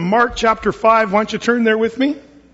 Mark chapter 5. Why don't you turn there with me?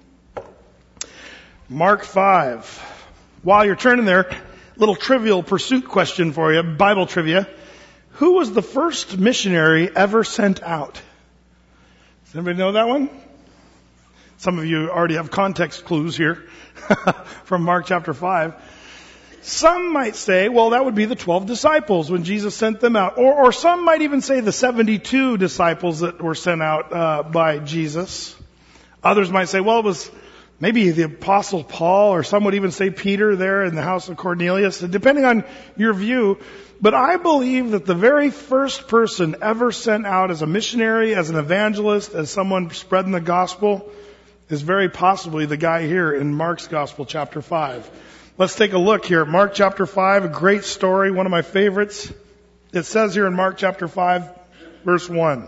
Mark 5. While you're turning there, little trivial pursuit question for you, Bible trivia. Who was the first missionary ever sent out? Does anybody know that one? Some of you already have context clues here from Mark chapter 5. Some might say, well, that would be the 12 disciples when Jesus sent them out. Or some might even say the 72 disciples that were sent out by Jesus. Others might say, well, it was maybe the apostle Paul, or some would even say Peter there in the house of Cornelius, depending on your view. But I believe that the very first person ever sent out as a missionary, as an evangelist, as someone spreading the gospel, is very possibly the guy here in Mark's Gospel, chapter 5. Let's take a look here at Mark chapter 5, a great story, one of my favorites. It says here in Mark chapter 5, verse 1.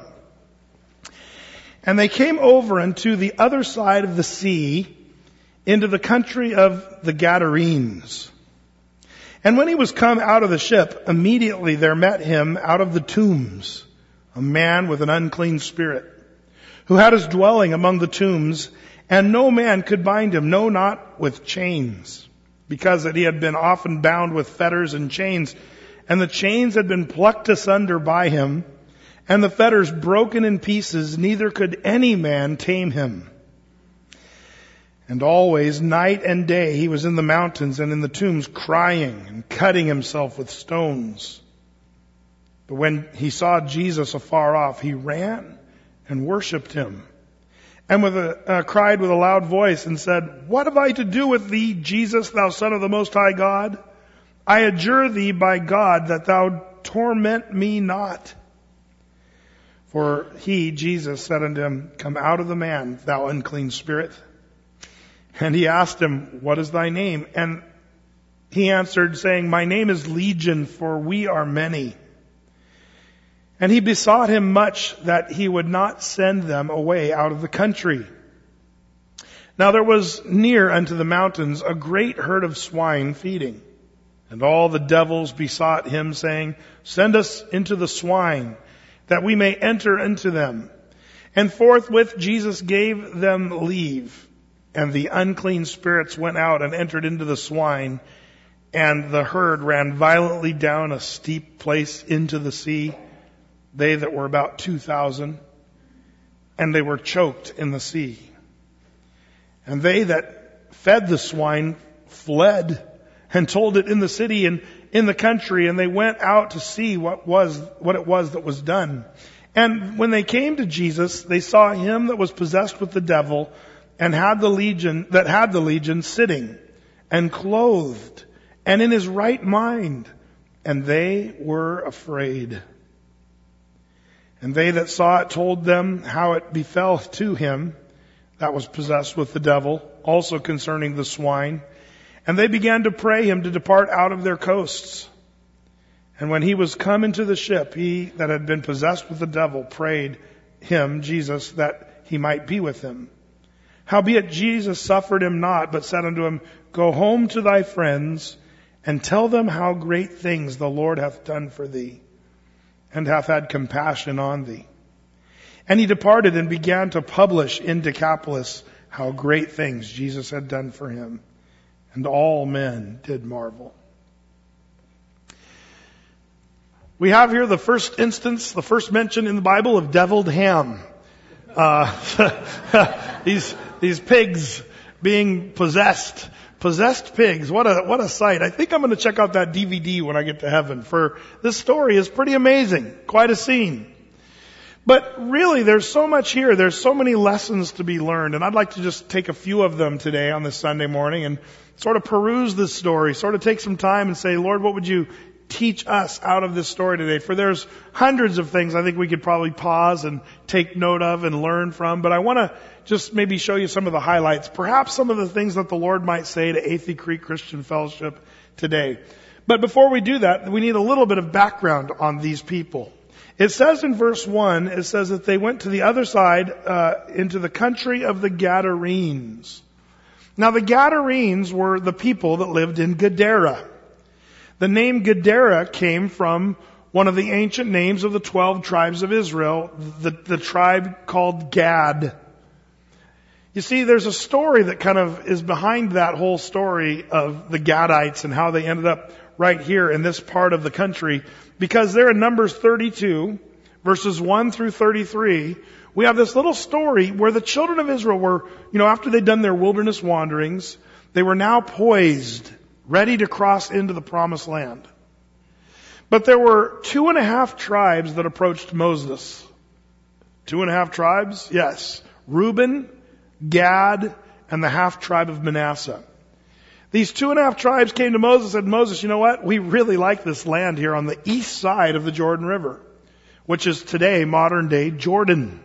And they came over unto the other side of the sea, into the country of the Gadarenes. And when he was come out of the ship, immediately there met him out of the tombs a man with an unclean spirit, who had his dwelling among the tombs, and no man could bind him, no, not with chains, because that he had been often bound with fetters and chains, and the chains had been plucked asunder by him, and the fetters broken in pieces, neither could any man tame him. And always, night and day, he was in the mountains and in the tombs, crying and cutting himself with stones. But when he saw Jesus afar off, he ran and worshipped him, and cried with a loud voice and said, What have I to do with thee, Jesus, thou Son of the Most High God? I adjure thee by God that thou torment me not. For he, Jesus, said unto him, Come out of the man, thou unclean spirit. And he asked him, What is thy name? And he answered, saying, My name is Legion, for we are many. And he besought him much that he would not send them away out of the country. Now there was near unto the mountains a great herd of swine feeding. And all the devils besought him, saying, Send us into the swine, that we may enter into them. And forthwith Jesus gave them leave. And the unclean spirits went out and entered into the swine. And the herd ran violently down a steep place into the sea, they that were about 2,000, and they were choked in the sea. And they that fed the swine fled and told it in the city and in the country, and they went out to see what it was that was done. And when they came to Jesus, they saw him that was possessed with the devil and had the legion sitting and clothed and in his right mind, and they were afraid. And they that saw it told them how it befell to him that was possessed with the devil, also concerning the swine. And they began to pray him to depart out of their coasts. And when he was come into the ship, he that had been possessed with the devil prayed him, Jesus, that he might be with him. Howbeit Jesus suffered him not, but said unto him, Go home to thy friends, and tell them how great things the Lord hath done for thee, and hath had compassion on thee. And he departed and began to publish in Decapolis how great things Jesus had done for him. And all men did marvel. We have here the first instance, the first mention in the Bible of deviled ham. These pigs being possessed. Possessed pigs. What a sight. I think I'm going to check out that DVD when I get to heaven, for this story is pretty amazing. Quite a scene. But really, there's so much here. There's so many lessons to be learned. And I'd like to just take a few of them today on this Sunday morning and sort of peruse this story, sort of take some time and say, Lord, what would you teach us out of this story today? For there's hundreds of things I think we could probably pause and take note of and learn from. But I want to just maybe show you some of the highlights, perhaps some of the things that the Lord might say to Athey Creek Christian Fellowship today. But before we do that, we need a little bit of background on these people. It says in verse 1, it says that they went to the other side, into the country of the Gadarenes. Now the Gadarenes were the people that lived in Gadara. The name Gadara came from one of the ancient names of the 12 tribes of Israel, the tribe called Gad. You see, there's a story that kind of is behind that whole story of the Gadites and how they ended up right here in this part of the country. Because there in Numbers 32, verses 1 through 33, we have this little story where the children of Israel were, after they'd done their wilderness wanderings, they were now poised, ready to cross into the promised land. But there were 2.5 tribes that approached Moses. 2.5 tribes? Yes. Reuben, Gad, and the half tribe of Manasseh. These 2.5 tribes came to Moses and said, Moses, you know what? We really like this land here on the east side of the Jordan River, which is today modern day Jordan.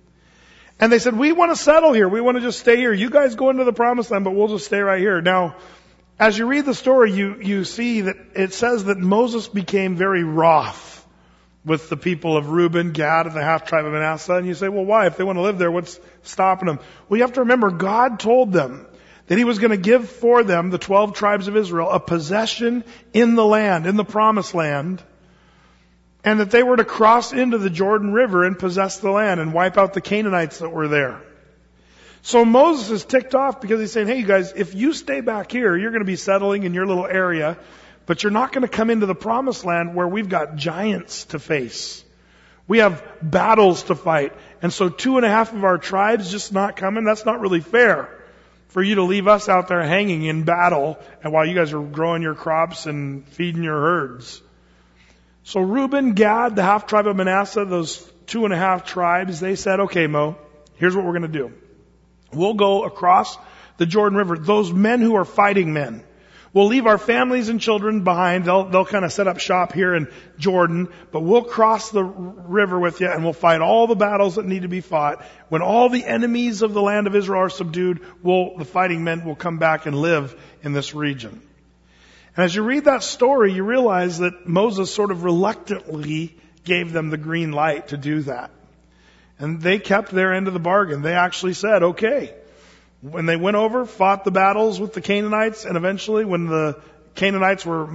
And they said, we want to settle here. We want to just stay here. You guys go into the promised land, but we'll just stay right here. Now, as you read the story, you see that it says that Moses became very wroth with the people of Reuben, Gad, and the half tribe of Manasseh. And you say, well, why? If they want to live there, what's stopping them? Well, you have to remember, God told them that He was going to give for them, the 12 tribes of Israel, a possession in the land, in the promised land, and that they were to cross into the Jordan River and possess the land and wipe out the Canaanites that were there. So Moses is ticked off because he's saying, hey, you guys, if you stay back here, you're going to be settling in your little area, but you're not going to come into the promised land where we've got giants to face. We have battles to fight. And so 2.5 of our tribes just not coming, that's not really fair for you to leave us out there hanging in battle and while you guys are growing your crops and feeding your herds. So Reuben, Gad, the half tribe of Manasseh, those 2.5 tribes, they said, okay, Mo, here's what we're going to do. We'll go across the Jordan River. Those men who are fighting men, we'll leave our families and children behind. They'll kind of set up shop here in Jordan, but we'll cross the river with you and we'll fight all the battles that need to be fought. When all the enemies of the land of Israel are subdued, the fighting men will come back and live in this region. And as you read that story, you realize that Moses sort of reluctantly gave them the green light to do that. And they kept their end of the bargain. They actually said, okay. When they went over, fought the battles with the Canaanites, and eventually when the Canaanites were,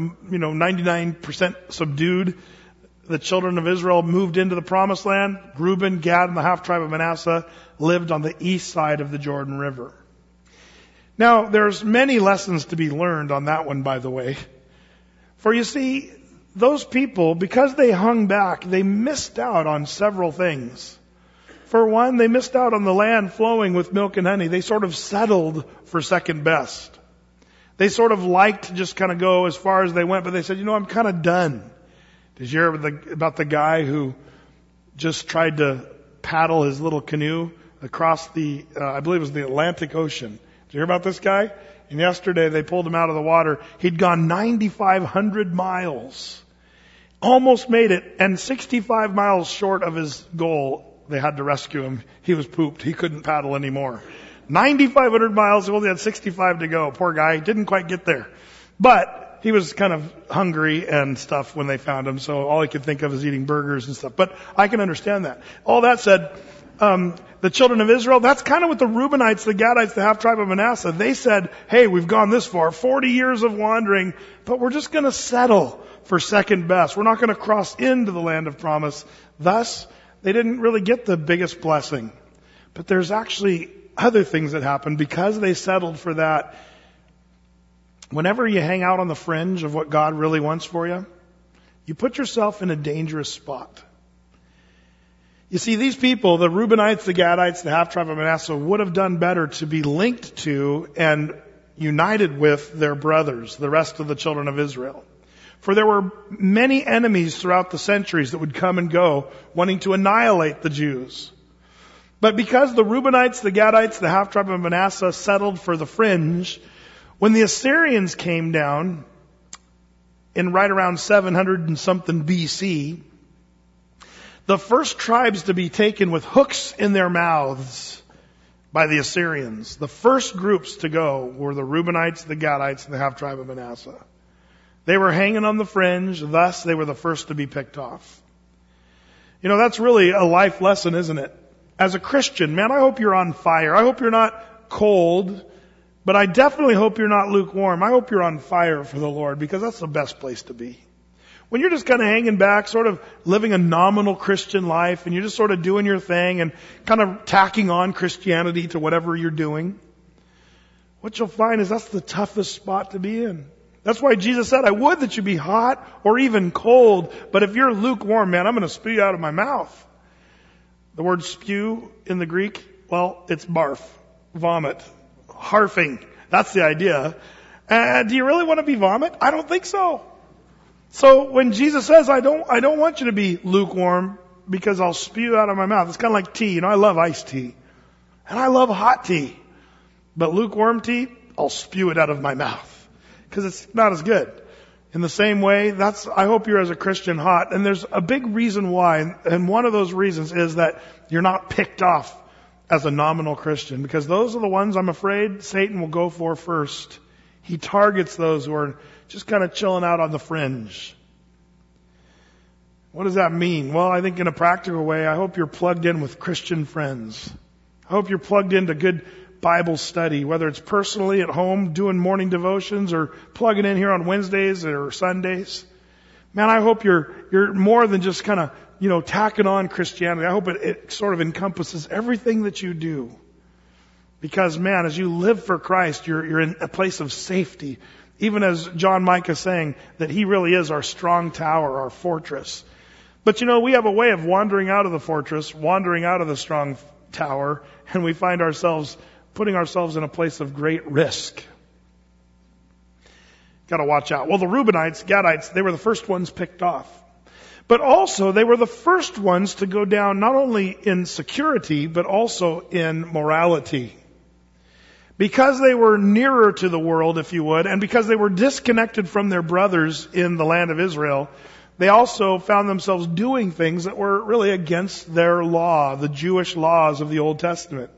99% subdued, the children of Israel moved into the promised land. Reuben, Gad, and the half tribe of Manasseh lived on the east side of the Jordan River. Now, there's many lessons to be learned on that one, by the way. For you see, those people, because they hung back, they missed out on several things. For one, they missed out on the land flowing with milk and honey. They sort of settled for second best. They sort of liked to just kind of go as far as they went, but they said, I'm kind of done. Did you hear about the guy who just tried to paddle his little canoe across I believe it was the Atlantic Ocean? Did you hear about this guy? And yesterday they pulled him out of the water. He'd gone 9,500 miles. Almost made it, and 65 miles short of his goal. They had to rescue him. He was pooped. He couldn't paddle anymore. 9,500 miles. He only had 65 to go. Poor guy. Didn't quite get there. But he was kind of hungry and stuff when they found him. So all he could think of is eating burgers and stuff. But I can understand that. All that said, the children of Israel, that's kind of what the Reubenites, the Gadites, the half tribe of Manasseh, they said, hey, we've gone this far, 40 years of wandering, but we're just going to settle for second best. We're not going to cross into the land of promise. Thus, they didn't really get the biggest blessing. But there's actually other things that happened because they settled for that. Whenever you hang out on the fringe of what God really wants for you, you put yourself in a dangerous spot. You see, these people, the Reubenites, the Gadites, the half tribe of Manasseh, would have done better to be linked to and united with their brothers, the rest of the children of Israel. For there were many enemies throughout the centuries that would come and go, wanting to annihilate the Jews. But because the Reubenites, the Gadites, the half tribe of Manasseh settled for the fringe, when the Assyrians came down in right around 700 and something BC, the first tribes to be taken with hooks in their mouths by the Assyrians, the first groups to go were the Reubenites, the Gadites, and the half tribe of Manasseh. They were hanging on the fringe, thus they were the first to be picked off. That's really a life lesson, isn't it? As a Christian, man, I hope you're on fire. I hope you're not cold, but I definitely hope you're not lukewarm. I hope you're on fire for the Lord, because that's the best place to be. When you're just kind of hanging back, sort of living a nominal Christian life, and you're just sort of doing your thing and kind of tacking on Christianity to whatever you're doing, what you'll find is that's the toughest spot to be in. That's why Jesus said, I would that you be hot or even cold, but if you're lukewarm, man, I'm going to spew you out of my mouth. The word spew in the Greek, well, it's barf, vomit, harfing. That's the idea. Do you really want to be vomit? I don't think so. So when Jesus says, I don't want you to be lukewarm because I'll spew out of my mouth. It's kind of like tea. I love iced tea. And I love hot tea. But lukewarm tea, I'll spew it out of my mouth. Because it's not as good. In the same way, I hope you're as a Christian hot. And there's a big reason why. And one of those reasons is that you're not picked off as a nominal Christian. Because those are the ones I'm afraid Satan will go for first. He targets those who are just kind of chilling out on the fringe. What does that mean? Well, I think in a practical way, I hope you're plugged in with Christian friends. I hope you're plugged into good Bible study, whether it's personally at home doing morning devotions or plugging in here on Wednesdays or Sundays. Man, I hope you're more than just kind of, tacking on Christianity. I hope it sort of encompasses everything that you do. Because, man, as you live for Christ, you're in a place of safety. Even as John Micah saying that he really is our strong tower, our fortress. But we have a way of wandering out of the fortress, wandering out of the strong tower, and we find ourselves putting ourselves in a place of great risk. Got to watch out. Well, the Reubenites, Gadites, they were the first ones picked off. But also, they were the first ones to go down not only in security, but also in morality. Because they were nearer to the world, if you would, and because they were disconnected from their brothers in the land of Israel, they also found themselves doing things that were really against their law, the Jewish laws of the Old Testament.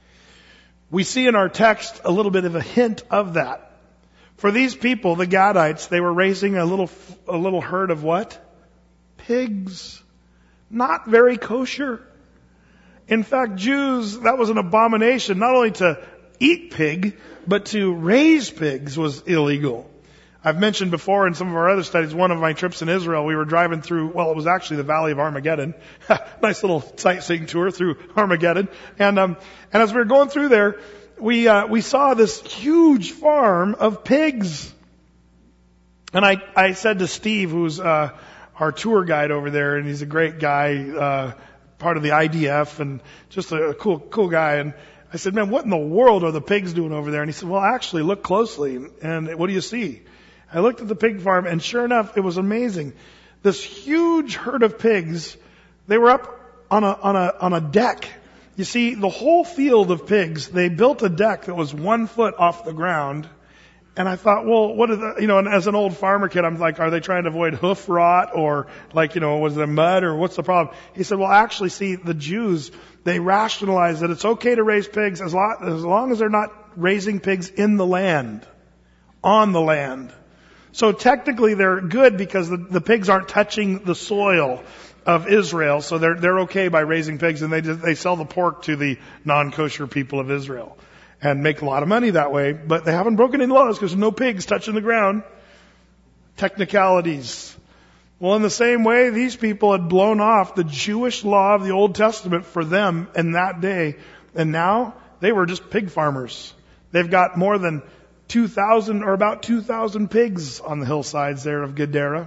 We see in our text a little bit of a hint of that. For these people, the Gadites, they were raising a little herd of what? Pigs. Not very kosher. In fact, Jews, that was an abomination, not only to eat pig, but to raise pigs was illegal. I've mentioned before in some of our other studies, one of my trips in Israel, we were driving through, it was actually the Valley of Armageddon. Nice little sightseeing tour through Armageddon. And as we were going through there, we saw this huge farm of pigs. And I said to Steve, who's our tour guide over there, and he's a great guy, part of the IDF, and just a cool guy. And I said, man, what in the world are the pigs doing over there? And he said, well, actually, look closely. And what do you see? I looked at the pig farm, and sure enough, it was amazing. This huge herd of pigs, they were up on a deck. You see, the whole field of pigs, they built a deck that was 1 foot off the ground. And I thought, well, what are and as an old farmer kid, I'm like, are they trying to avoid hoof rot or was it mud or what's the problem? He said, well, actually, see, the Jews, they rationalize that it's okay to raise pigs as long as they're not raising pigs in the land, on the land. So technically they're good because the pigs aren't touching the soil of Israel, so they're okay by raising pigs, and they sell the pork to the non-kosher people of Israel. And make a lot of money that way, but they haven't broken any laws because there's no pigs touching the ground. Technicalities. Well, in the same way, these people had blown off the Jewish law of the Old Testament for them in that day, and now they were just pig farmers. They've got more than 2,000 or about 2,000 pigs on the hillsides there of Gadara.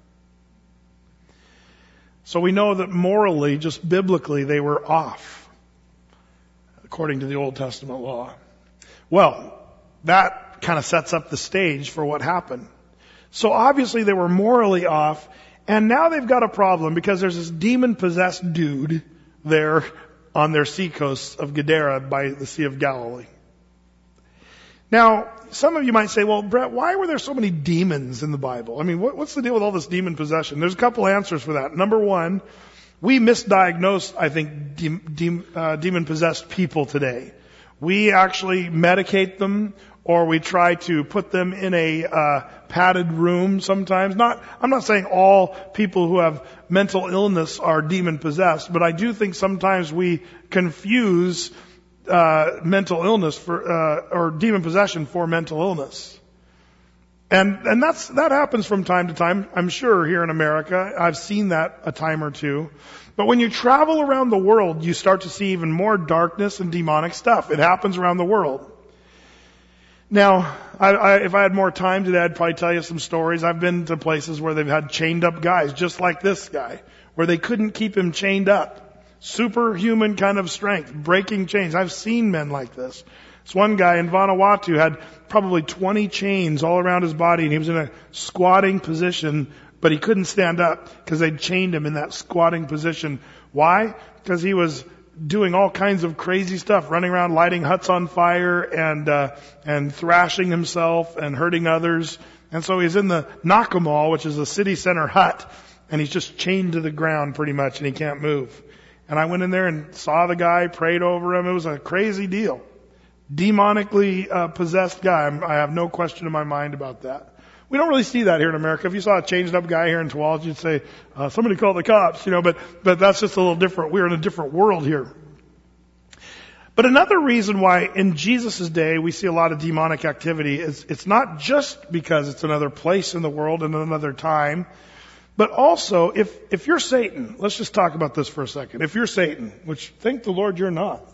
So we know that morally, just biblically, they were off, according to the Old Testament law. Well, that kind of sets up the stage for what happened. So obviously they were morally off, and now they've got a problem because there's this demon-possessed dude there on their seacoast of Gadara by the Sea of Galilee. Now, some of you might say, well, Brett, why were there so many demons in the Bible? I mean, what's the deal with all this demon possession? There's a couple answers for that. Number one, we misdiagnose, I think, demon-possessed people today. We actually medicate them, or we try to put them in a padded room sometimes. I'm not saying all people who have mental illness are demon-possessed, but I do think sometimes we confuse mental illness or demon possession for mental illness. And that happens from time to time, I'm sure, here in America. I've seen that a time or two. But when you travel around the world, you start to see even more darkness and demonic stuff. It happens around the world. Now, if I had more time today, I'd probably tell you some stories. I've been to places where they've had chained up guys, just like this guy, where they couldn't keep him chained up. Superhuman kind of strength, breaking chains. I've seen men like this. This one guy in Vanuatu had probably 20 chains all around his body, and he was in a squatting position, but he couldn't stand up because they'd chained him in that squatting position. Why? Because he was doing all kinds of crazy stuff, running around lighting huts on fire and thrashing himself and hurting others. And so he's in the Nakamal, which is a city center hut, and he's just chained to the ground pretty much, and he can't move. And I went in there and saw the guy, prayed over him. It was a crazy deal. Demonically possessed guy. I have no question in my mind about that. We don't really see that here in America. If you saw a changed up guy here in Tualatin, you'd say, somebody call the cops, but that's just a little different. We're in a different world here. But another reason why in Jesus' day we see a lot of demonic activity is it's not just because it's another place in the world and another time, but also if you're Satan, let's just talk about this for a second. If you're Satan, which thank the Lord you're not,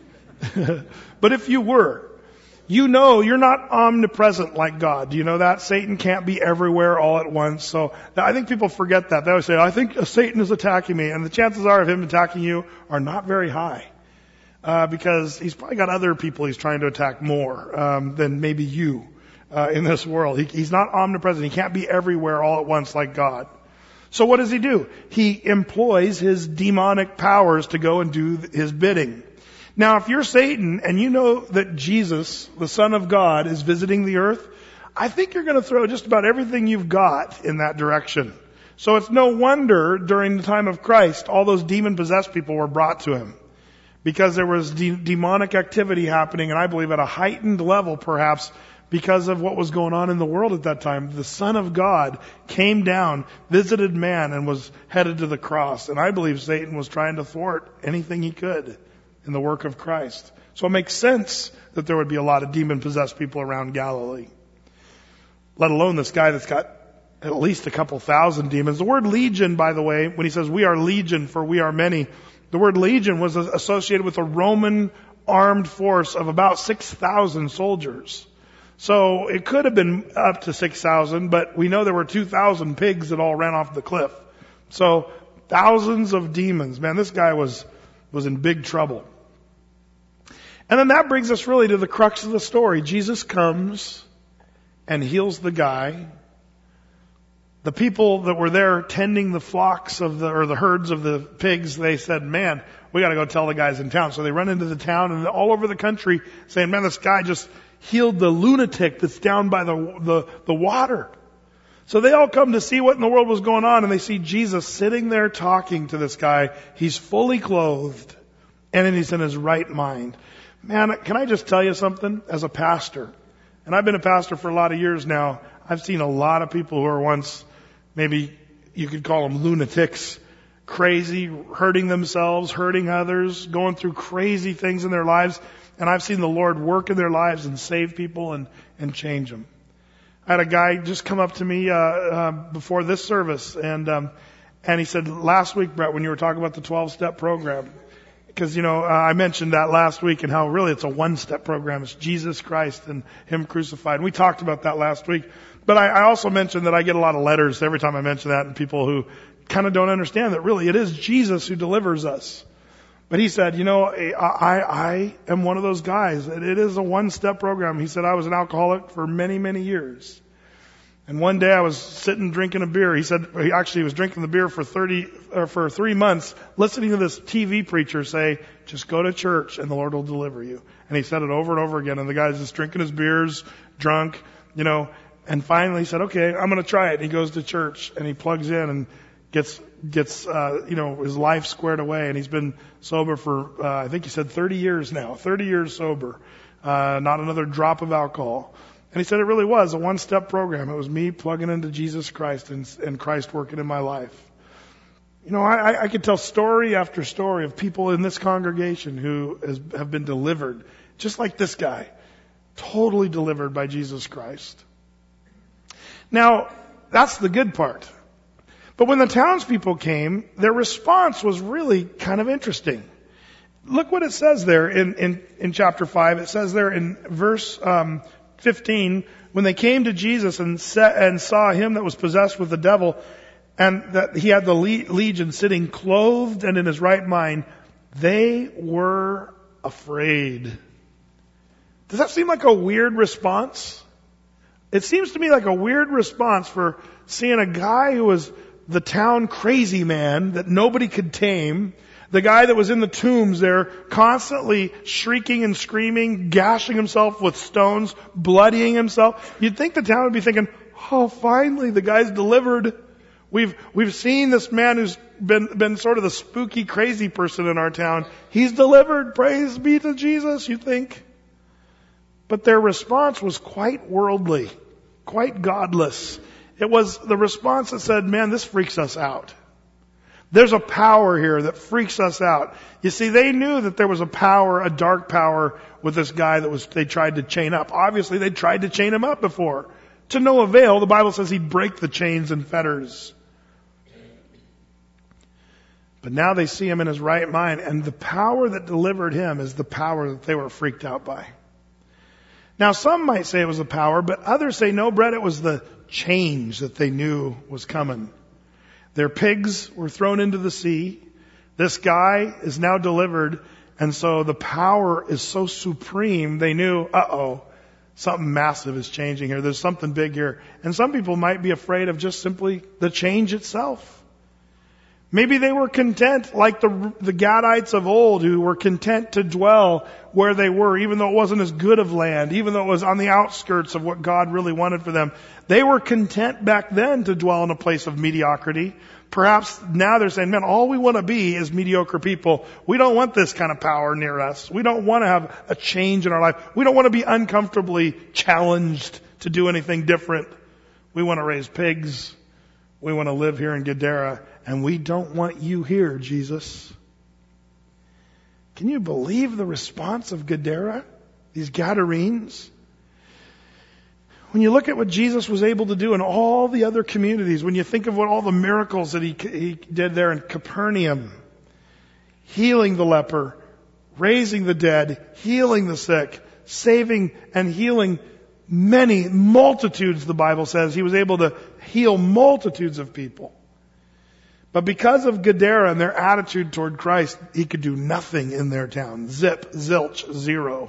but if you were, you know you're not omnipresent like God. Do you know that? Satan can't be everywhere all at once. So I think people forget that. They always say, I think Satan is attacking me. And the chances are of him attacking you are not very high. Because he's probably got other people he's trying to attack more than maybe you in this world. He's not omnipresent. He can't be everywhere all at once like God. So what does he do? He employs his demonic powers to go and do his bidding. Now, if you're Satan and you know that Jesus, the Son of God, is visiting the earth, I think you're going to throw just about everything you've got in that direction. So it's no wonder during the time of Christ, all those demon-possessed people were brought to him. Because there was demonic activity happening, and I believe at a heightened level perhaps because of what was going on in the world at that time. The Son of God came down, visited man, and was headed to the cross. And I believe Satan was trying to thwart anything he could in the work of Christ. So it makes sense that there would be a lot of demon-possessed people around Galilee. Let alone this guy that's got at least a couple thousand demons. The word legion, by the way, when he says we are legion for we are many, the word legion was associated with a Roman armed force of about 6,000 soldiers. So it could have been up to 6,000, but we know there were 2,000 pigs that all ran off the cliff. So thousands of demons. Man, this guy was in big trouble. And then that brings us really to the crux of the story. Jesus comes and heals the guy. The people that were there tending the flocks or the herds of the pigs, they said, man, we got to go tell the guys in town. So they run into the town and all over the country saying, man, this guy just healed the lunatic that's down by the water. So they all come to see what in the world was going on, and they see Jesus sitting there talking to this guy. He's fully clothed and he's in his right mind. Man, can I just tell you something? As a pastor, and I've been a pastor for a lot of years now, I've seen a lot of people who are once, maybe you could call them lunatics, crazy, hurting themselves, hurting others, going through crazy things in their lives. And I've seen the Lord work in their lives and save people and change them. I had a guy just come up to me before this service, and he said, last week, Brett, when you were talking about the 12-step program, because, I mentioned that last week and how really it's a one-step program. It's Jesus Christ and Him crucified. And we talked about that last week. But I also mentioned that I get a lot of letters every time I mention that, and people who kind of don't understand that really it is Jesus who delivers us. But he said, I am one of those guys. It is a one-step program. He said, I was an alcoholic for many, many years. And one day I was sitting drinking a beer. He said he was drinking the beer for 3 months, listening to this TV preacher say, just go to church and the Lord will deliver you. And he said it over and over again. And the guy's just drinking his beers, drunk, and finally he said, okay, I'm going to try it. And he goes to church and he plugs in and gets his life squared away. And he's been sober for, I think he said 30 years now, 30 years sober, not another drop of alcohol. And he said it really was a one-step program. It was me plugging into Jesus Christ and Christ working in my life. I could tell story after story of people in this congregation who have been delivered, just like this guy, totally delivered by Jesus Christ. Now, that's the good part. But when the townspeople came, their response was really kind of interesting. Look what it says there in chapter 5. It says there in verse 15, when they came to Jesus and saw him that was possessed with the devil, and that he had the legion sitting clothed and in his right mind, they were afraid. Does that seem like a weird response? It seems to me like a weird response for seeing a guy who was the town crazy man that nobody could tame, the guy that was in the tombs there constantly shrieking and screaming, gashing himself with stones, bloodying himself. You'd think the town would be thinking, oh, finally the guy's delivered. We've seen this man who's been sort of the spooky, crazy person in our town. He's delivered. Praise be to Jesus, you think. But their response was quite worldly, quite godless. It was the response that said, man, this freaks us out. There's a power here that freaks us out. You see, they knew that there was a power, a dark power with this guy they tried to chain up. Obviously, they tried to chain him up before. To no avail. The Bible says he'd break the chains and fetters. But now they see him in his right mind, and the power that delivered him is the power that they were freaked out by. Now, some might say it was the power, but others say, no, Brett, it was the change that they knew was coming. Their pigs were thrown into the sea. This guy is now delivered, and so the power is so supreme, they knew, something massive is changing here. There's something big here. And some people might be afraid of just simply the change itself. Maybe they were content like the Gadites of old, who were content to dwell where they were, even though it wasn't as good of land, even though it was on the outskirts of what God really wanted for them. They were content back then to dwell in a place of mediocrity. Perhaps now they're saying, man, all we want to be is mediocre people. We don't want this kind of power near us. We don't want to have a change in our life. We don't want to be uncomfortably challenged to do anything different. We want to raise pigs. We want to live here in Gadara. And we don't want you here, Jesus. Can you believe the response of Gadara? These Gadarenes? When you look at what Jesus was able to do in all the other communities, when you think of all the miracles that he did there in Capernaum, healing the leper, raising the dead, healing the sick, saving and healing many, multitudes, the Bible says. He was able to heal multitudes of people. But because of Gadara and their attitude toward Christ, he could do nothing in their town. Zip, zilch, zero.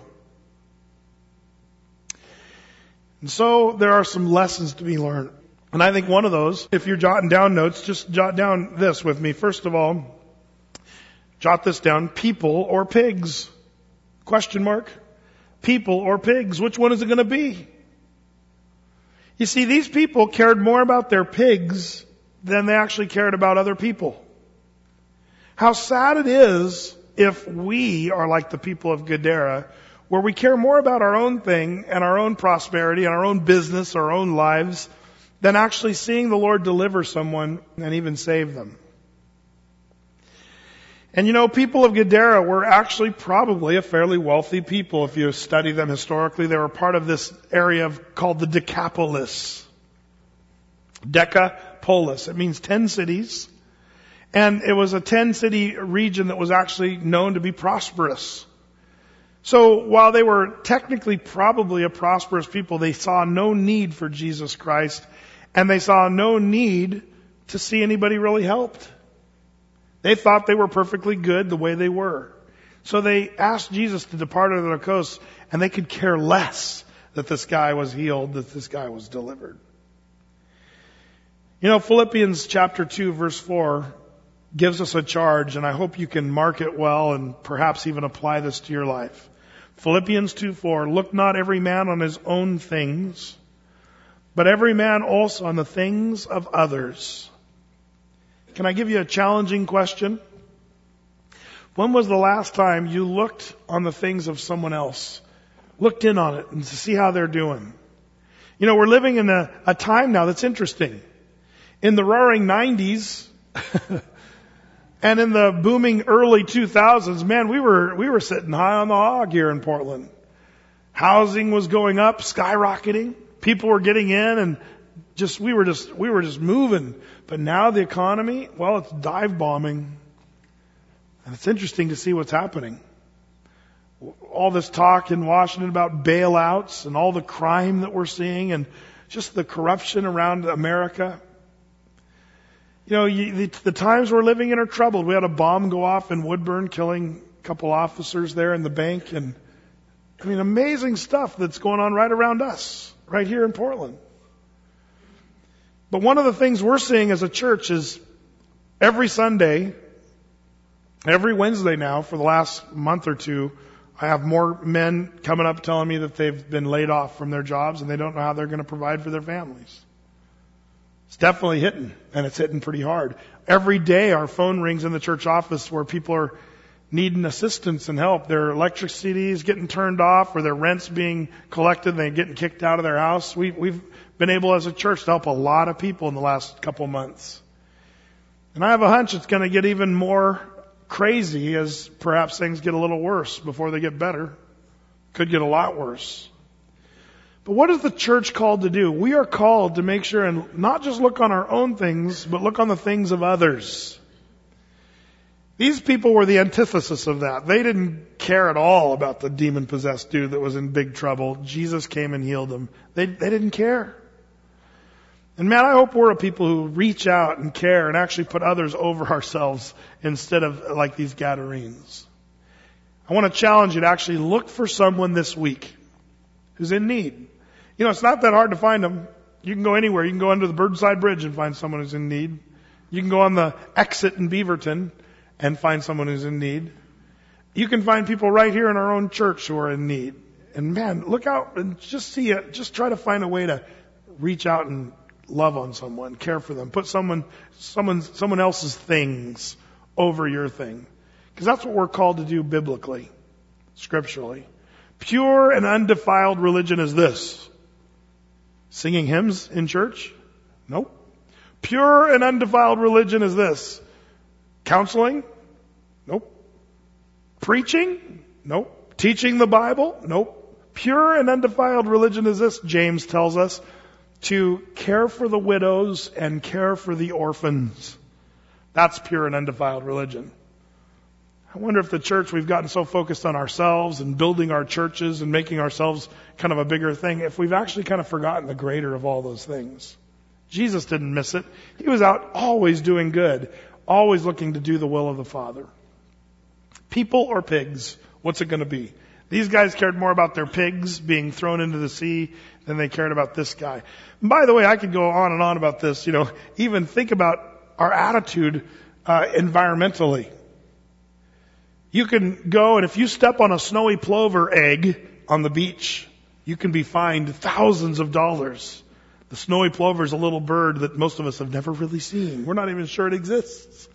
And so there are some lessons to be learned. And I think one of those, if you're jotting down notes, just jot down this with me. First of all, jot this down. People or pigs? Question mark. People or pigs? Which one is it going to be? You see, these people cared more about their pigs than they actually cared about other people. How sad it is if we are like the people of Gadara, where we care more about our own thing and our own prosperity and our own business, our own lives, than actually seeing the Lord deliver someone and even save them. And you know, people of Gadara were actually probably a fairly wealthy people. If you study them historically, they were part of this area called the Decapolis. Decapolis. It means 10 cities. And it was a 10-city region that was actually known to be prosperous. So while they were technically probably a prosperous people, they saw no need for Jesus Christ. And they saw no need to see anybody really helped. They thought they were perfectly good the way they were. So they asked Jesus to depart out of their coast, and they could care less that this guy was healed, that this guy was delivered. You know, Philippians chapter 2 verse 4 gives us a charge, and I hope you can mark it well and perhaps even apply this to your life. Philippians 2:4, look not every man on his own things, but every man also on the things of others. Can I give you a challenging question? When was the last time you looked on the things of someone else? Looked in on it and to see how they're doing? You know, we're living in a time now that's interesting. In the roaring 90s and in the booming early 2000s, man, we were sitting high on the hog here in Portland. Housing was going up, skyrocketing. People were getting in and We were just moving. But now the economy, well, it's dive bombing. And it's interesting to see what's happening. All this talk in Washington about bailouts and all the crime that we're seeing and just the corruption around America. You know, the times we're living in are troubled. We had a bomb go off in Woodburn, killing a couple officers there in the bank. And I mean, amazing stuff that's going on right around us, right here in Portland. But one of the things we're seeing as a church is every Sunday, every Wednesday now for the last month or two, I have more men coming up telling me that they've been laid off from their jobs and they don't know how they're going to provide for their families. It's definitely hitting, and it's hitting pretty hard. Every day our phone rings in the church office where people are needing assistance and help. Their electricity is getting turned off or their rent's being collected and they're getting kicked out of their house. We've been able as a church to help a lot of people in the last couple months. And I have a hunch it's going to get even more crazy as perhaps things get a little worse before they get better. Could get a lot worse. But what is the church called to do? We are called to make sure and not just look on our own things, but look on the things of others. These people were the antithesis of that. They didn't care at all about the demon-possessed dude that was in big trouble. Jesus came and healed him. They didn't care. And man, I hope we're a people who reach out and care and actually put others over ourselves instead of like these Gadarenes. I want to challenge you to actually look for someone this week who's in need. You know, it's not that hard to find them. You can go anywhere. You can go under the Burnside Bridge and find someone who's in need. You can go on the exit in Beaverton and find someone who's in need. You can find people right here in our own church who are in need. And man, look out and just see it. Just try to find a way to reach out and love on someone, care for them, put someone else's things over your thing. Because that's what we're called to do biblically, scripturally. Pure and undefiled religion is this. Singing hymns in church? Nope. Pure and undefiled religion is this. Counseling? Nope. Preaching? Nope. Teaching the Bible? Nope. Pure and undefiled religion is this, James tells us, to care for the widows and care for the orphans. That's pure and undefiled religion. I wonder if the church, we've gotten so focused on ourselves and building our churches and making ourselves kind of a bigger thing, if we've actually kind of forgotten the greater of all those things. Jesus didn't miss it. He was out always doing good, always looking to do the will of the Father. People or pigs, what's it going to be? These guys cared more about their pigs being thrown into the sea than they cared about this guy. And by the way, I could go on and on about this. You know, even think about our attitude environmentally. You can go, and if you step on a snowy plover egg on the beach, you can be fined thousands of dollars. The snowy plover is a little bird that most of us have never really seen. We're not even sure it exists.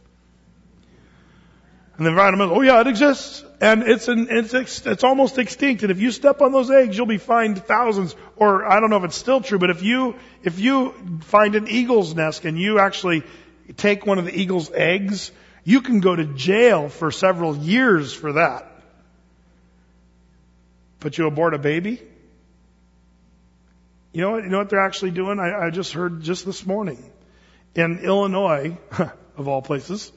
And the environment, oh yeah, it exists. And it's almost extinct. And if you step on those eggs, you'll be fined thousands. Or I don't know if it's still true, but if you find an eagle's nest and you actually take one of the eagle's eggs, you can go to jail for several years for that. But you abort a baby? You know what they're actually doing? I just heard just this morning. In Illinois, of all places,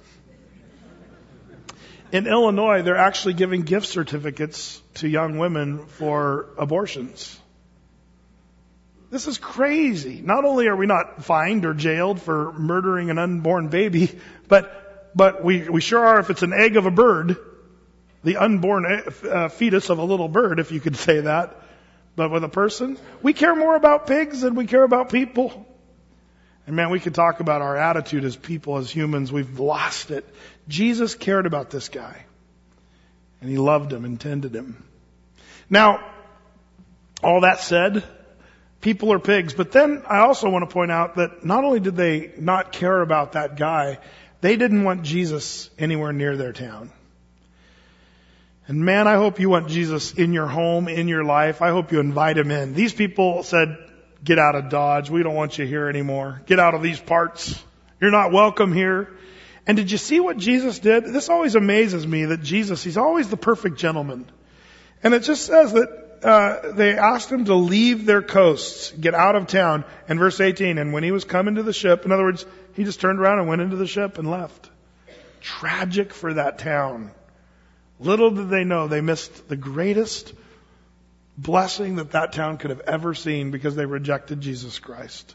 in Illinois, they're actually giving gift certificates to young women for abortions. This is crazy. Not only are we not fined or jailed for murdering an unborn baby, but we sure are if it's an egg of a bird, the unborn fetus of a little bird, if you could say that. But with a person, we care more about pigs than we care about people. And man, we could talk about our attitude as people, as humans. We've lost it. Jesus cared about this guy. And he loved him and tended him. Now, all that said, people are pigs. But then I also want to point out that not only did they not care about that guy, they didn't want Jesus anywhere near their town. And man, I hope you want Jesus in your home, in your life. I hope you invite him in. These people said, get out of Dodge. We don't want you here anymore. Get out of these parts. You're not welcome here. And did you see what Jesus did? This always amazes me that Jesus, he's always the perfect gentleman. And it just says that they asked him to leave their coasts, get out of town. And verse 18, and when he was coming to the ship, in other words, he just turned around and went into the ship and left. Tragic for that town. Little did they know they missed the greatest blessing that town could have ever seen because they rejected Jesus Christ.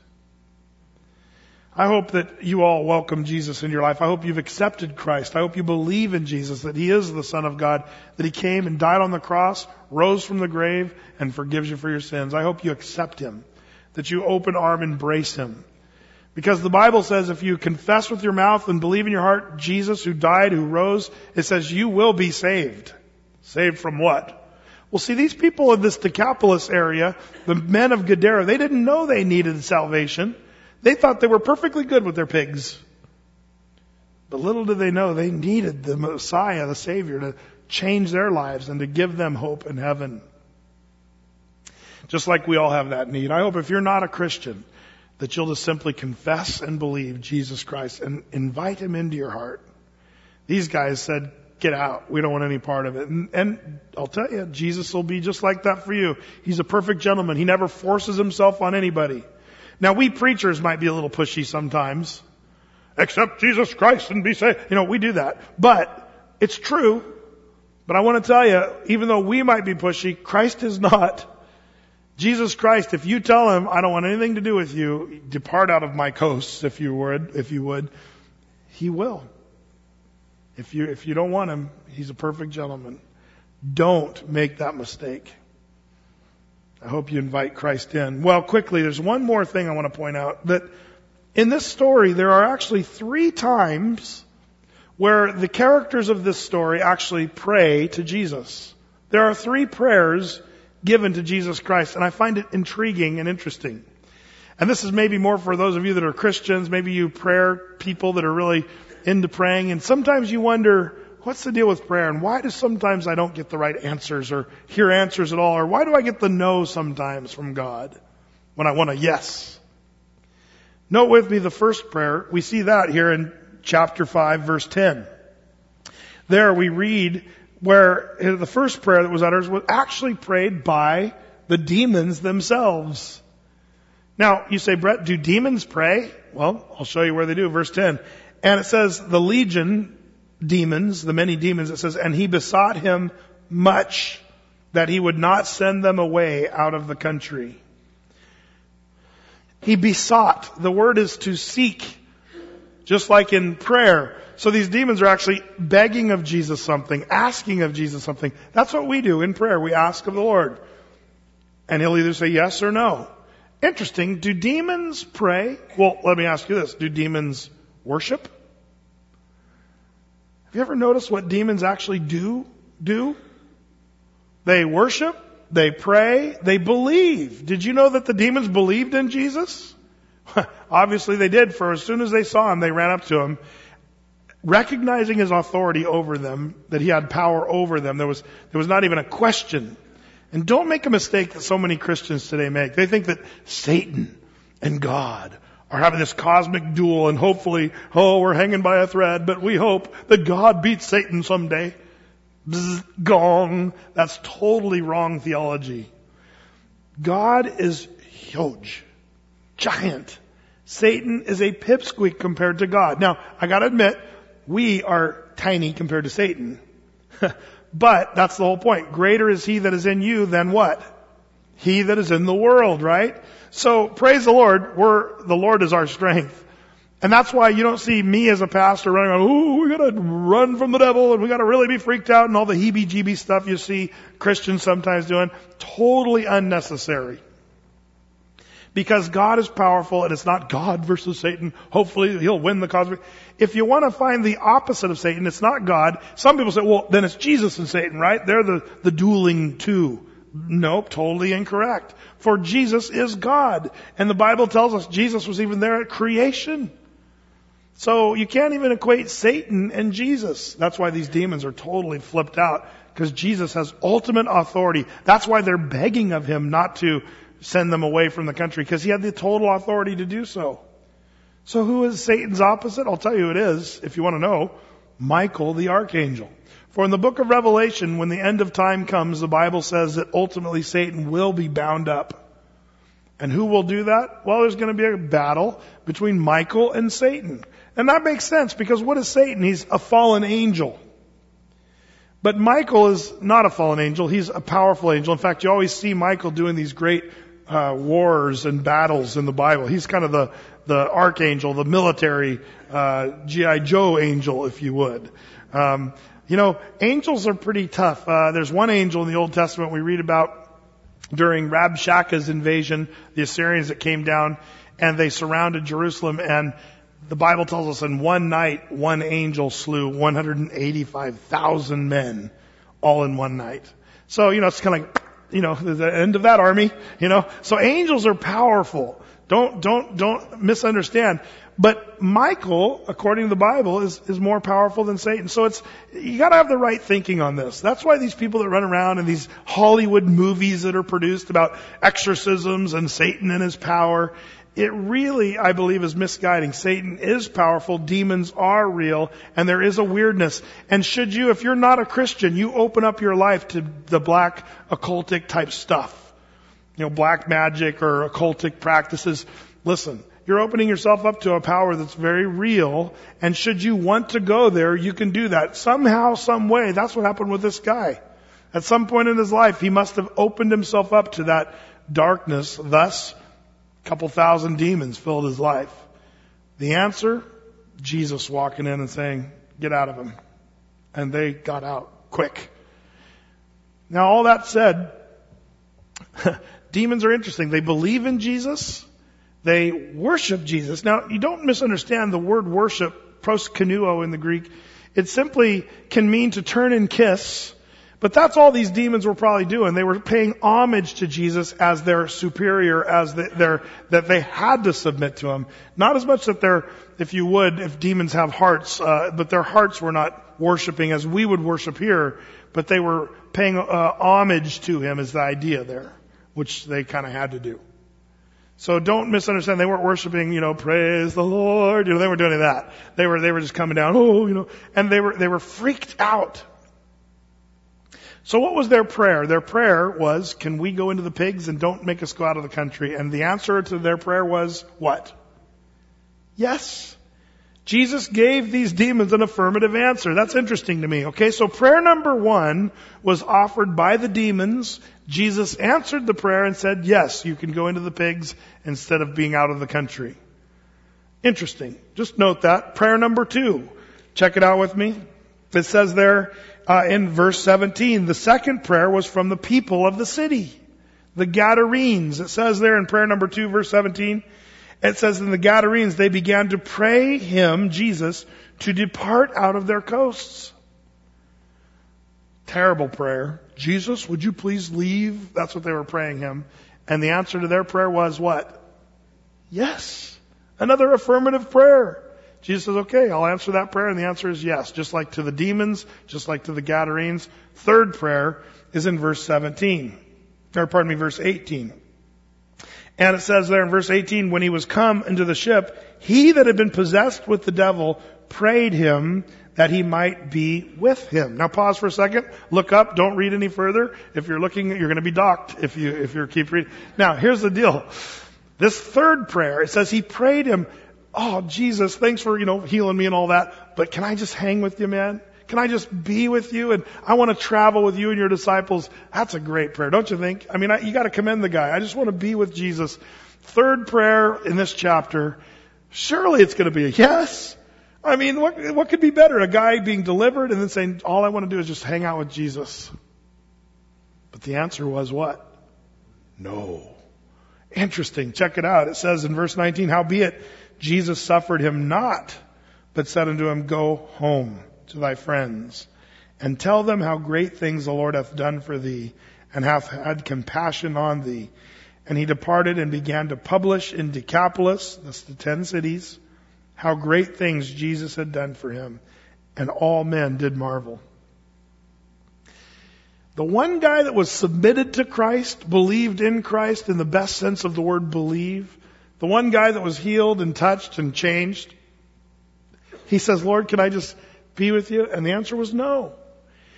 I hope that you all welcome Jesus in your life. I hope you've accepted Christ. I hope you believe in Jesus, that He is the Son of God, that He came and died on the cross, rose from the grave, and forgives you for your sins. I hope you accept Him, that you open arm embrace Him. Because the Bible says if you confess with your mouth and believe in your heart Jesus who died, who rose, it says you will be saved. Saved from what? Well, see, these people in this Decapolis area, the men of Gadara, they didn't know they needed salvation. They thought they were perfectly good with their pigs. But little did they know they needed the Messiah, the Savior, to change their lives and to give them hope in heaven. Just like we all have that need. I hope if you're not a Christian, that you'll just simply confess and believe Jesus Christ and invite Him into your heart. These guys said, get out. We don't want any part of it. And I'll tell you, Jesus will be just like that for you. He's a perfect gentleman. He never forces Himself on anybody. Now, we preachers might be a little pushy sometimes. Accept Jesus Christ and be saved. We do that. But it's true. But I want to tell you, even though we might be pushy, Christ is not. Jesus Christ, if you tell Him, I don't want anything to do with you, depart out of my coasts, if you would, He will. If you don't want Him, He's a perfect gentleman. Don't make that mistake. I hope you invite Christ in. Well, quickly, there's one more thing I want to point out. That in this story, there are actually 3 times where the characters of this story actually pray to Jesus. There are 3 prayers given to Jesus Christ, and I find it intriguing and interesting. And this is maybe more for those of you that are Christians, maybe you prayer people that are really into praying, and sometimes you wonder, what's the deal with prayer, and why do sometimes I don't get the right answers or hear answers at all, or why do I get the no sometimes from God when I want a yes? Note with me the first prayer. We see that here in chapter 5, verse 10. There we read where the first prayer that was uttered was actually prayed by the demons themselves. Now, you say, Brett, do demons pray? Well, I'll show you where they do. Verse 10. And it says, the legion demons, the many demons, it says, and he besought him much that he would not send them away out of the country. He besought. The word is to seek, just like in prayer. So these demons are actually begging of Jesus something, asking of Jesus something. That's what we do in prayer. We ask of the Lord. And He'll either say yes or no. Interesting. Do demons pray? Well, let me ask you this. Do demons worship? Have you ever noticed what demons actually do? They worship, they pray, they believe. Did you know that the demons believed in Jesus? Obviously they did, for as soon as they saw Him, they ran up to Him, recognizing His authority over them, that He had power over them. There was not even a question. And don't make a mistake that so many Christians today make. They think that Satan and God are having this cosmic duel, and hopefully, we're hanging by a thread, but we hope that God beats Satan someday. Bzz, gong. That's totally wrong theology. God is huge. Giant. Satan is a pipsqueak compared to God. Now, I gotta admit, we are tiny compared to Satan. But that's the whole point. Greater is He that is in you than what? He that is in the world, right? So, praise the Lord. The Lord is our strength. And that's why you don't see me as a pastor running around, we gotta run from the devil and we gotta really be freaked out and all the heebie-jeebie stuff you see Christians sometimes doing. Totally unnecessary. Because God is powerful and it's not God versus Satan. Hopefully He'll win the cosmic. If you want to find the opposite of Satan, it's not God. Some people say, well, then it's Jesus and Satan, right? They're the dueling two. Nope, totally incorrect. For Jesus is God. And the Bible tells us Jesus was even there at creation. So you can't even equate Satan and Jesus. That's why these demons are totally flipped out. Because Jesus has ultimate authority. That's why they're begging of Him not to send them away from the country. Because He had the total authority to do so. So who is Satan's opposite? I'll tell you who it is, if you want to know. Michael the archangel. For in the book of Revelation, when the end of time comes, the Bible says that ultimately Satan will be bound up. And who will do that? Well, there's going to be a battle between Michael and Satan. And that makes sense, because what is Satan? He's a fallen angel. But Michael is not a fallen angel. He's a powerful angel. In fact, you always see Michael doing these great wars and battles in the Bible. He's kind of the archangel, the military G.I. Joe angel, if you would. Angels are pretty tough. There's one angel in the Old Testament we read about during Rabshakeh's invasion, the Assyrians that came down and they surrounded Jerusalem, and the Bible tells us in one night, one angel slew 185,000 men, all in one night. So, it's kind of like, the end of that army, So angels are powerful. Don't misunderstand. But Michael, according to the Bible, is more powerful than Satan. So you gotta have the right thinking on this. That's why these people that run around in these Hollywood movies that are produced about exorcisms and Satan and his power, it really, I believe, is misguiding. Satan is powerful, demons are real, and there is a weirdness. And if you're not a Christian, you open up your life to the black occultic type stuff. Black magic or occultic practices. Listen, you're opening yourself up to a power that's very real, and should you want to go there, you can do that. Somehow, some way, that's what happened with this guy. At some point in his life, he must have opened himself up to that darkness. Thus, a couple thousand demons filled his life. The answer? Jesus walking in and saying, get out of him. And they got out quick. Now, all that said, demons are interesting. They believe in Jesus. They worship Jesus. Now, you don't misunderstand the word worship, proskuneo in the Greek. It simply can mean to turn and kiss. But that's all these demons were probably doing. They were paying homage to Jesus as their superior, that they had to submit to him. Not as much that if demons have hearts, but their hearts were not worshiping as we would worship here, but they were paying homage to him is the idea there, which they kind of had to do. So don't misunderstand. They weren't worshiping, praise the Lord. They weren't doing any of that. They were just coming down, and they were freaked out. So what was their prayer? Their prayer was, can we go into the pigs and don't make us go out of the country? And the answer to their prayer was what? Yes. Jesus gave these demons an affirmative answer. That's interesting to me. Okay, so prayer number 1 was offered by the demons. Jesus answered the prayer and said, yes, you can go into the pigs instead of being out of the country. Interesting. Just note that. Prayer number 2. Check it out with me. It says there in verse 17, the second prayer was from the people of the city, the Gadarenes. It says there in prayer number 2, verse 17, it says in the Gadarenes, they began to pray him, Jesus, to depart out of their coasts. Terrible prayer. Jesus, would you please leave? That's what they were praying him. And the answer to their prayer was what? Yes. Another affirmative prayer. Jesus says, okay, I'll answer that prayer. And the answer is yes. Just like to the demons, just like to the Gadarenes. Third prayer is in verse 18. And it says there in verse 18, when he was come into the ship, he that had been possessed with the devil prayed him that he might be with him. Now pause for a second. Look up. Don't read any further. If you're looking, you're going to be docked if you keep reading. Now, here's the deal. This third prayer, it says he prayed him, oh, Jesus, thanks for, healing me and all that, but can I just hang with you, man? Can I just be with you? And I want to travel with you and your disciples. That's a great prayer, don't you think? I mean, you got to commend the guy. I just want to be with Jesus. Third prayer in this chapter. Surely it's going to be a yes. I mean, what could be better? A guy being delivered and then saying, all I want to do is just hang out with Jesus. But the answer was what? No. Interesting. Check it out. It says in verse 19, howbeit Jesus suffered him not, but said unto him, go home to thy friends and tell them how great things the Lord hath done for thee and hath had compassion on thee. And he departed and began to publish in Decapolis, that's the 10 cities, how great things Jesus had done for him. And all men did marvel. The one guy that was submitted to Christ, believed in Christ in the best sense of the word believe, the one guy that was healed and touched and changed, he says, Lord, can I just be with you? And the answer was no.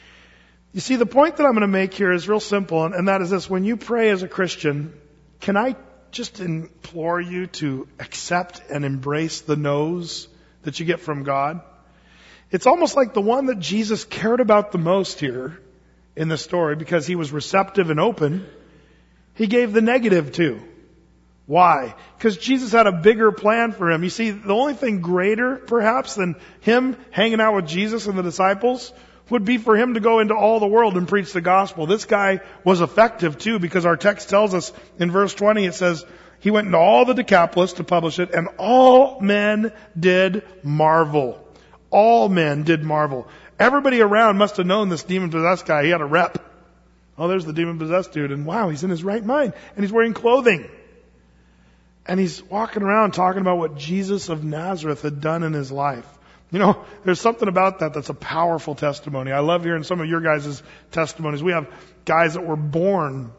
You see, the point that I'm going to make here is real simple, and that is this. When you pray as a Christian, can I just implore you to accept and embrace the no's that you get from God? It's almost like the one that Jesus cared about the most here in the story, because he was receptive and open, he gave the negative to. Why? Because Jesus had a bigger plan for him. You see, the only thing greater, perhaps, than him hanging out with Jesus and the disciples would be for him to go into all the world and preach the gospel. This guy was effective too, because our text tells us in verse 20, it says, he went into all the Decapolis to publish it, and all men did marvel. All men did marvel. Everybody around must have known this demon-possessed guy. He had a rep. Oh, there's the demon-possessed dude, and wow, he's in his right mind, and he's wearing clothing. And he's walking around talking about what Jesus of Nazareth had done in his life. You know, there's something about that that's a powerful testimony. I love hearing some of your guys' testimonies. We have guys that were born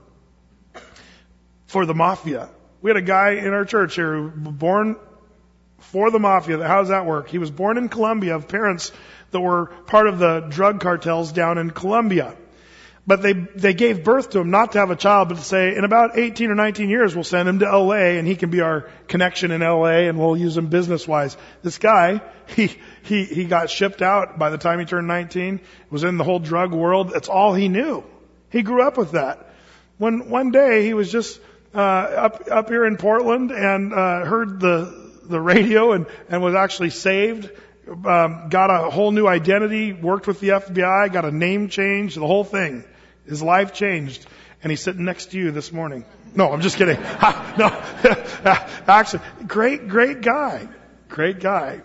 for the mafia. We had a guy in our church here who was born for the mafia. How does that work? He was born in Colombia of parents that were part of the drug cartels down in Colombia. But they gave birth to him not to have a child, but to say, in about 18 or 19 years, we'll send him to LA and he can be our connection in LA and we'll use him business-wise. This guy, he got shipped out by the time he turned 19, was in the whole drug world. That's all he knew. He grew up with that. One day he was just, up here in Portland and, heard the radio and was actually saved. Got a whole new identity, worked with the FBI, got a name change, the whole thing. His life changed. And he's sitting next to you this morning. No, I'm just kidding. No, actually, great guy. Great guy.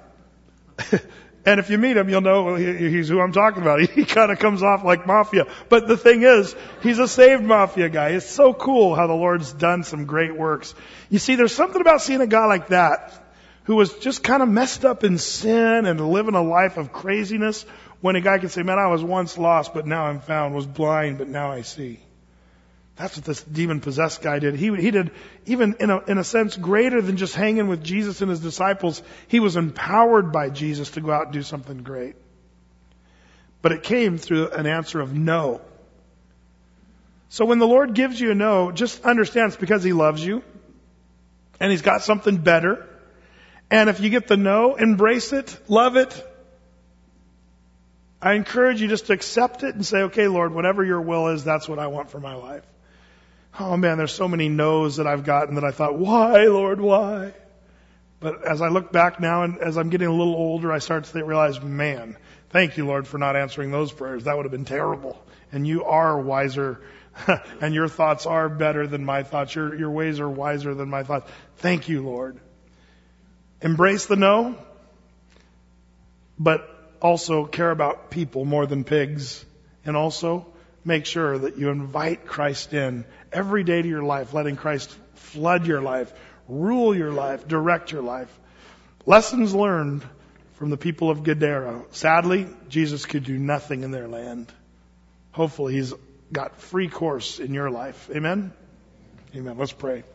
And if you meet him, you'll know he's who I'm talking about. He kind of comes off like mafia. But the thing is, he's a saved mafia guy. It's so cool how the Lord's done some great works. You see, there's something about seeing a guy like that, who was just kind of messed up in sin and living a life of craziness, when a guy can say, man, I was once lost, but now I'm found, was blind, but now I see. That's what this demon-possessed guy did. He did, even in a sense, greater than just hanging with Jesus and his disciples. He was empowered by Jesus to go out and do something great. But it came through an answer of no. So when the Lord gives you a no, just understand it's because he loves you, and he's got something better. And if you get the no, embrace it, love it. I encourage you just to accept it and say, okay, Lord, whatever your will is, that's what I want for my life. Oh man, there's so many no's that I've gotten that I thought, why, Lord, why? But as I look back now and as I'm getting a little older, I start to realize, man, thank you, Lord, for not answering those prayers. That would have been terrible. And you are wiser, and your thoughts are better than my thoughts. Your ways are wiser than my thoughts. Thank you, Lord. Embrace the no, but also care about people more than pigs. And also make sure that you invite Christ in every day to your life, letting Christ flood your life, rule your life, direct your life. Lessons learned from the people of Gadara. Sadly, Jesus could do nothing in their land. Hopefully he's got free course in your life. Amen? Amen. Let's pray.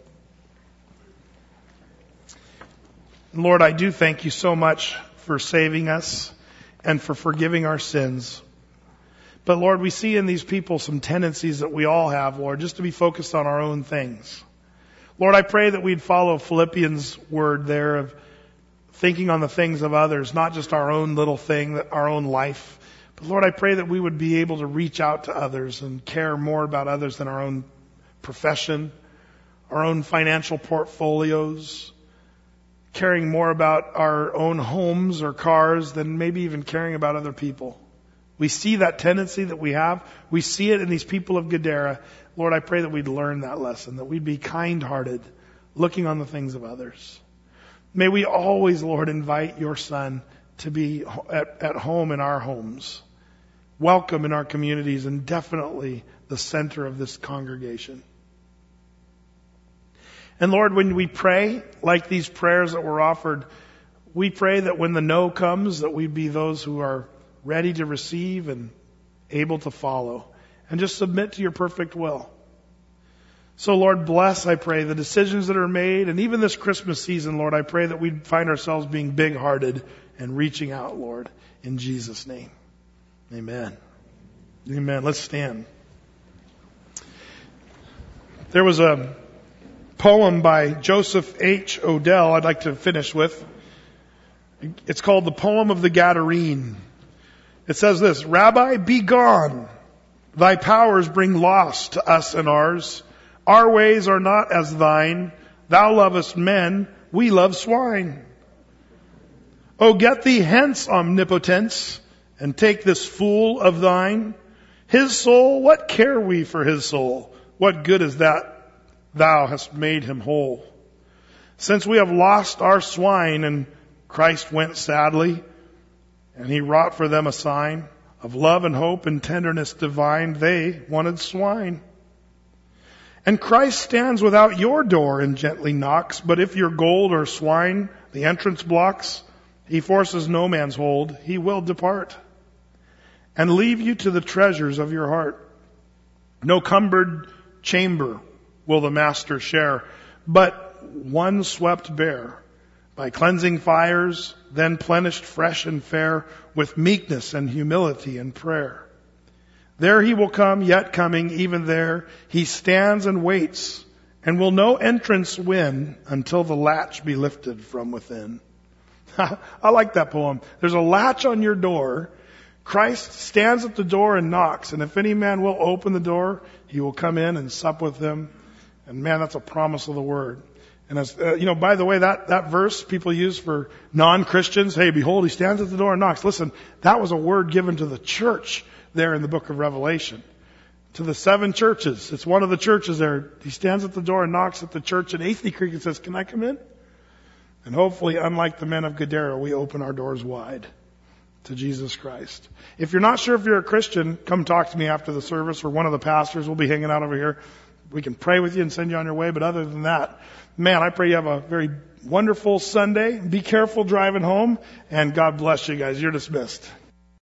Lord, I do thank you so much for saving us and for forgiving our sins. But Lord, we see in these people some tendencies that we all have, Lord, just to be focused on our own things. Lord, I pray that we'd follow Philippians' word there of thinking on the things of others, not just our own little thing, our own life. But Lord, I pray that we would be able to reach out to others and care more about others than our own profession, our own financial portfolios, caring more about our own homes or cars than maybe even caring about other people. We see that tendency that we have. We see it in these people of Gadara. Lord, I pray that we'd learn that lesson, that we'd be kind-hearted, looking on the things of others. May we always, Lord, invite your Son to be at home in our homes, welcome in our communities, and definitely the center of this congregation. And Lord, when we pray, like these prayers that were offered, we pray that when the no comes, that we'd be those who are ready to receive and able to follow, and just submit to your perfect will. So Lord, bless, I pray, the decisions that are made, and even this Christmas season, Lord, I pray that we'd find ourselves being big-hearted and reaching out, Lord, in Jesus' name. Amen. Amen. Let's stand. There was a poem by Joseph H. Odell I'd like to finish with. It's called The Poem of the Gadarene. It says this: Rabbi, be gone. Thy powers bring loss to us and ours. Our ways are not as thine. Thou lovest men, we love swine. Oh, get thee hence, omnipotence, and take this fool of thine. His soul, what care we for his soul? What good is that thou hast made him whole? Since we have lost our swine, and Christ went sadly, and he wrought for them a sign of love and hope and tenderness divine, they wanted swine. And Christ stands without your door and gently knocks, but if your gold or swine the entrance blocks, he forces no man's hold, he will depart and leave you to the treasures of your heart. No cumbered chamber will the master share, but one swept bare by cleansing fires, then plenished fresh and fair with meekness and humility and prayer. There he will come, yet coming, even there he stands and waits, and will no entrance win until the latch be lifted from within. I like that poem. There's a latch on your door. Christ stands at the door and knocks, and if any man will open the door, he will come in and sup with them. And man, that's a promise of the word. And as, by the way, that verse people use for non-Christians, hey, behold, he stands at the door and knocks. Listen, that was a word given to the church there in the book of Revelation. To the 7 churches. It's one of the churches there. He stands at the door and knocks at the church in Athey Creek and says, can I come in? And hopefully, unlike the men of Gadara, we open our doors wide to Jesus Christ. If you're not sure if you're a Christian, come talk to me after the service, or one of the pastors will be hanging out over here. We can pray with you and send you on your way. But other than that, man, I pray you have a very wonderful Sunday. Be careful driving home, and God bless you guys. You're dismissed.